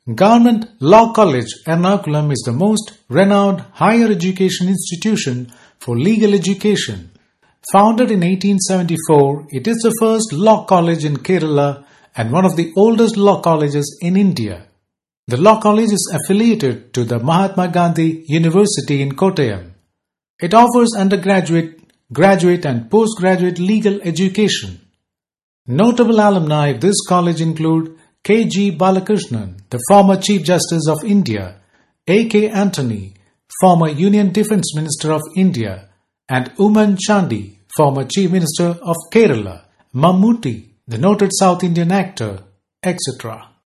Government Law College, Ernakulam is the most renowned higher education institution for legal education. Founded in 1874, it is the first law college in Kerala and one of the oldest law colleges in India. The law college is affiliated to the Mahatma Gandhi University in Kottayam. It offers undergraduate, graduate and postgraduate legal education. Notable alumni of this college include K. G. Balakrishnan, the former Chief Justice of India, A. K. Antony, former Union Defence Minister of India, and Oommen Chandy, former Chief Minister of Kerala, Mammootty, the noted South Indian actor, etc.